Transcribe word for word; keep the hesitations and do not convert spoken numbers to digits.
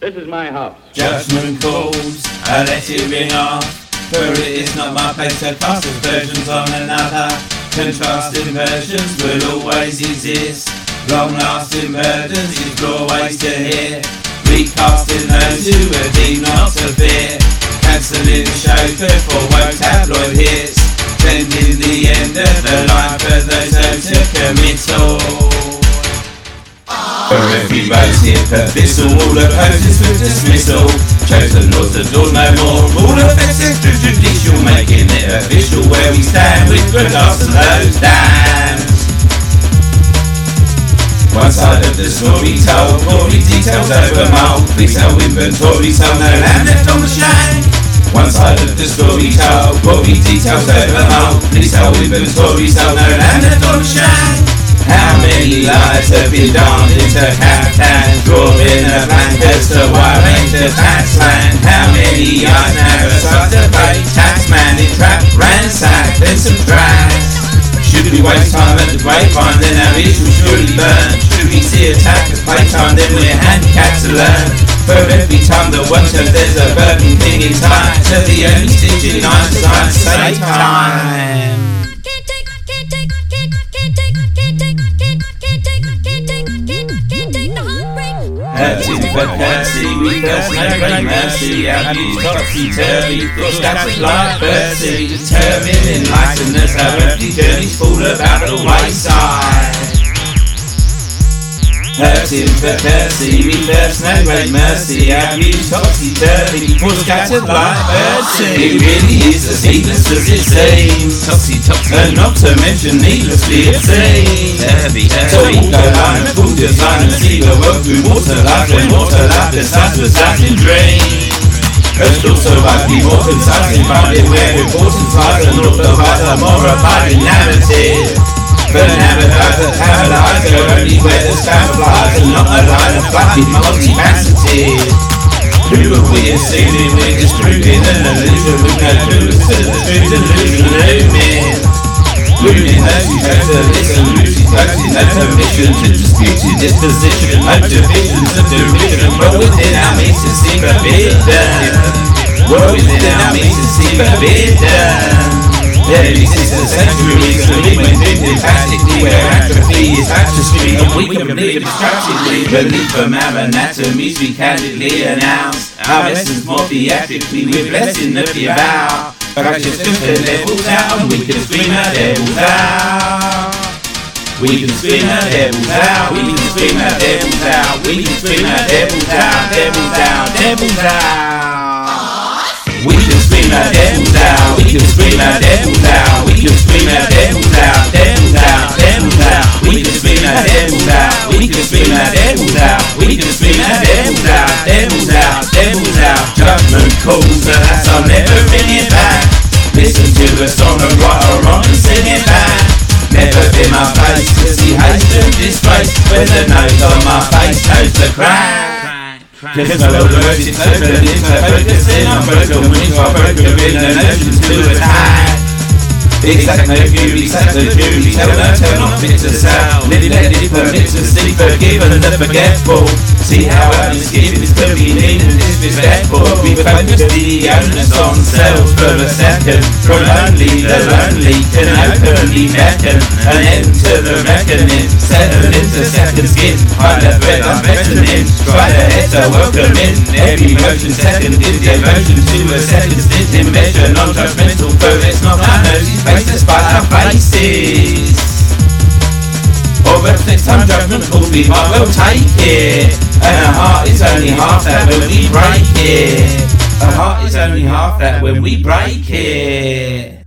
This is my house. Judgment calls, I let it ring off. For it is not my place to cast aspersions on another. Contrasting versions will always exist. Long-lasting burdens explore ways to hear. Recasting those who are deemed not to fear. Cancelling the show for woke tabloid hits. Sending the end of the line for those who to commit all. For every rose hit per thistle, all opposes for dismissal. Chosen laws adored no more. All effects extrajudicial, making it official where we stand with regards to those damned. One side of the story told, gory details over mould. Please sell inventory, so no land left on the shank. One side of the story told, gory details over mould. Please sell inventory, so no land left on the shank. How many lives have been darned into caftans, drawing a blank as to why ain't the tax land? How many eyes now are such to pay? Taxman entrapped, ransacked, then subtract. Should we waste time at the grapevine, then our ears will surely burn. Should we see attack as playtime, then we're handicapped to learn. For every time the one turns, there's a burden thing in time. So the only stitch in life is time to save time. Hurting for courtesy, we curse no great mercy. Abuse topsy-turvy, thoughts that was like Percy. Determined enlighteners, our earthly journeys fall about the wayside. Hurting for courtesy, we curse no great mercy. Abuse topsy-turvy, thoughts scattered like Percy. It really is as heedless as it seems. Topsy-topsy, and not to mention needlessly obscene. So we'll go line and full design and see the world through water life. When water life decides to start in dream. First also I'd be more concise in finding where importance lies and look the wider, more abiding narrative. But navigator, analyzer, only where the sky flies and not a line of fluffy multifaceted. Who are we assuming we're disproving an illusion with no clues to the truth illusion looming? Looming those who chose to listen, loosely closing no permission to dispute your disposition. No divisions of derision, but within our means to see forbidden. Well within our means to see forbidden. There exists a centuries to live when lived emphatically, where atrophy is atrophy and we can believe abstractedly. Belief from our anatomies we candidly announce our essence more theatrically with blessing of the vow. Practice just the levels out and we can scream our devils out. We can scream our devils out. We can scream our devils out. We can scream our devils out. Devils out. Devils out. We can scream our devils out. We can scream our devils out. We can scream our devils out. Devils out. Devils out. We can scream our devils out. We can scream our devils out. We can scream our devils out. Devils out. Devils out. Judgment calls, but that's I'll never bring it back. Listen to a song and right or wrong and sing it back. Never been my place to see haste and disgrace when the nose on my face knows the crack. Cause my little words is open, it's a focusing on broken wings while broken in the notions to attack. Exact no fury, exact no fury, tell no, tell not fit to sound. Live, let it permit to see, forgiven and forgetful. See how our misgivings could be mean and disrespectful. We focus the onus on selves for a second. From only the lonely can openly beckon an end to the reckoning. Settle into second skin, find a thread I'm beckoning. Try to head to welcome in. Every motion second is devotion to a second stint in measure. Non-judgmental progress, not our noses, face despite our faces. Or perhaps next time judgment calls we might well take it. And a heart is only half that when we break it. A heart is only half that when we break it.